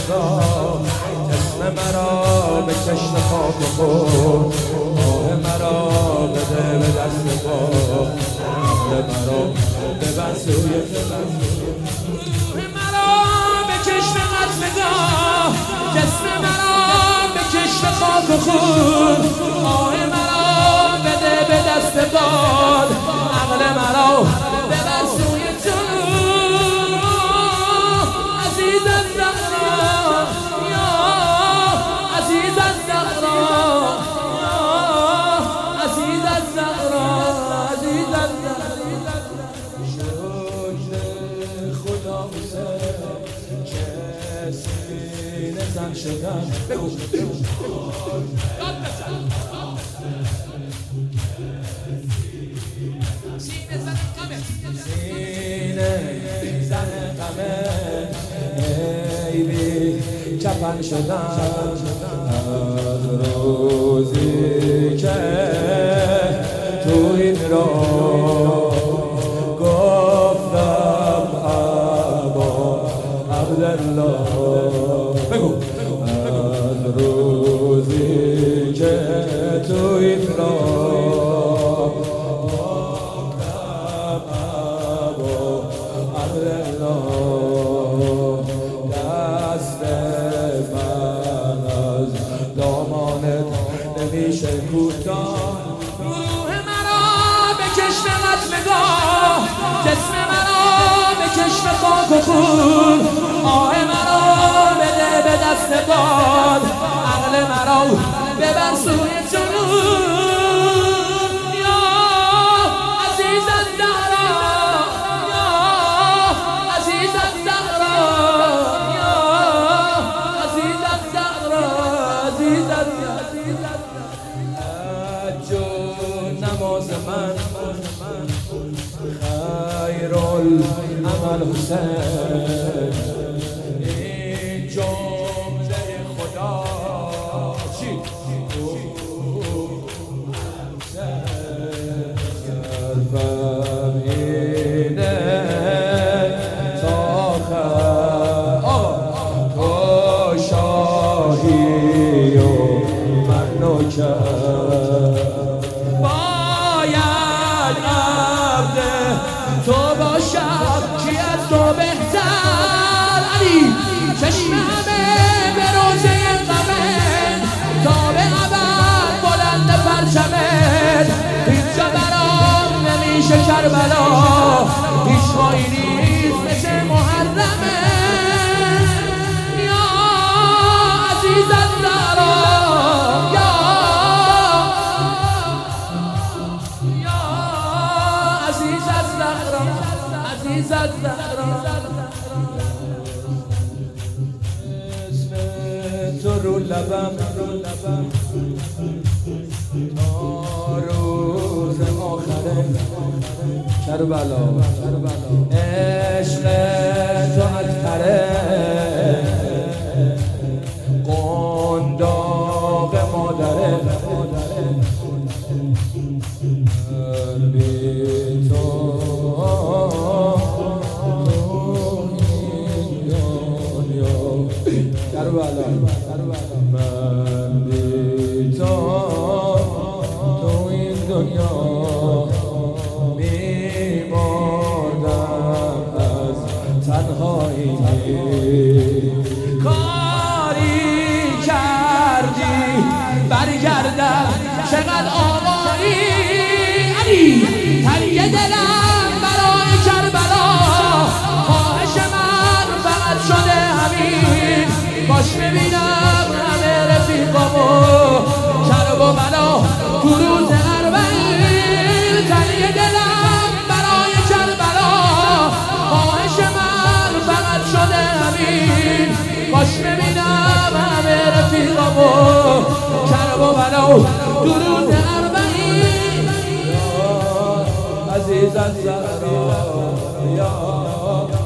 زهرا اسم مرا به کشت خاک و خود آه مرا بده به دست پا مرا ببر سوی مرا به کشت قتلگاه جسم مرا به کشت خاک و خون آه مرا بده به دست باد عقل مرا ببر سوی تو عزیز الزهرا یا عزیز الزهرا یا عزیز الزهرا عزیز الزهرا شکر خدا که سینه زن شدم بگو چپن شدم از روزی که تو این را گفتم ابا عبدالله بگو از روزی که تو این را گفتم ابا عبدالله نمیشه کوتاه روح مرا به کشت قتلگاه جسم مرا به کشت خاک و خون آه مرا بده به دست باد عقل مرا ببر سوی جنون یا عزیز الزهرا یا عزیز الزهرا یا عزیز الزهرا عزیز الزهرا نماز من خیرالعمل حسین این جمله خدا چی؟ قلبم اینه تا تو شاهی و من نوکر تو باشد کی از تو بهتر علی چشم همه به روزه غمت تا به ابد بلند پرچمت هیچ جا برام نمیشه کربلا هیچ مایی نیست مثل محرمه یا عزیز الزهرا عزیز الزهرا اسم تو رو لبم تا روز آخره کربلا عشق تو اطهره قنداق مادره قلبی تو من بی تو این دنیا میمردم از تنهایی کاری کردی برگردم چقدر آوایی علی تنگ دلم برای کربلا خواهش من فقط شده همین باش ببینم همه رفیقامو کرب و بلا تو روز اربعین تنگ دلم برای کربلا خواهش من فقط شده همین باش ببینم همه رفیقامو کرب و بلا تو روز اربعین عزیز الزهرا یا